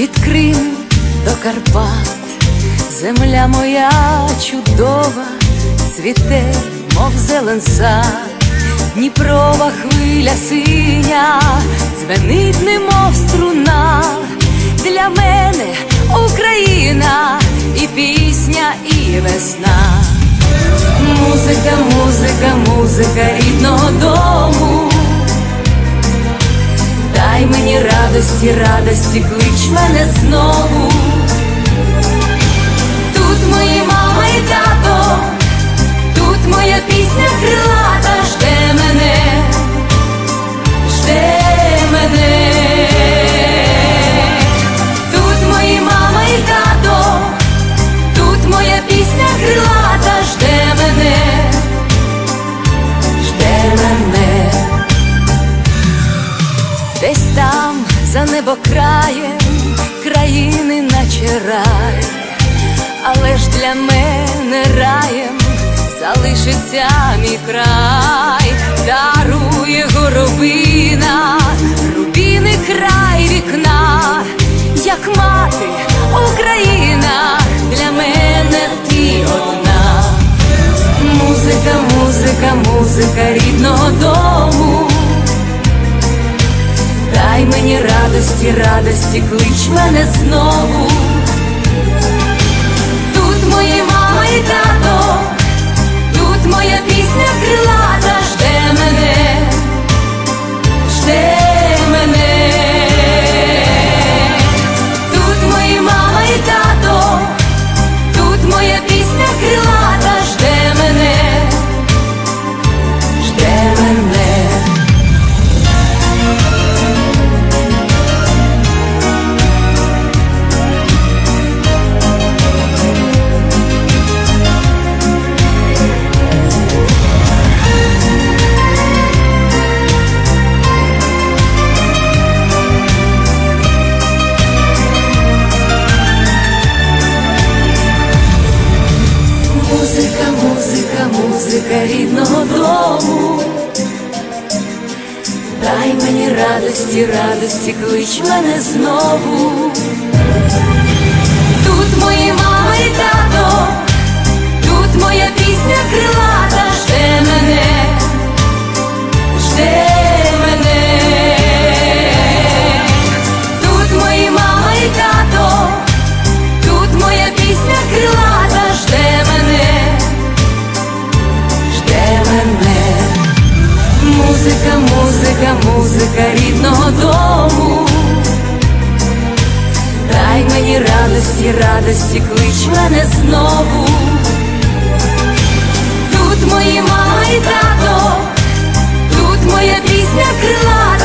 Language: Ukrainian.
від Криму до Карпат, земля моя чудова, цвіте, мов зелен сад. Дніпрова хвиля синя дзвенить, немов струна. Для мене Україна і пісня, і весна. Музика, музика, музика рідного дому. Дай мені радості, радості, клич мене знову. Тут мої мама і тато, тут моя пісня крилата жде мене, жде мене. Тут мої мама і тато, тут моя пісня крилата жде мене, жде мене. Десь там, за небокраєм, країни наче рай, але ж для мене раєм залишиться мій край. Дарує горобина, рубіни край вікна, як мати Україна, для мене ти одна. Музика, музика, музика рідного дому. Дай мені радості, радості, клич мене знову. Тут мої мама і тато, тут моя пісня крилата жде мене, жде мене. Тут мої мама і тато, тут моя пісня крилата жде мене, жде мене. Музика, музика, музика рідного дому. Дай мені радості, радості, клич мене знову. Тут мої мама і тато, тут моя пісня крилата жде мене, жде мене. Тут мої мама і тато, тут моя пісня крилата жде мене, жде мене. Музика, музика, музика рідного дому. Дай мені радості, радості, клич мене знову. Тут мої мама і тато, тут моя пісня крилата.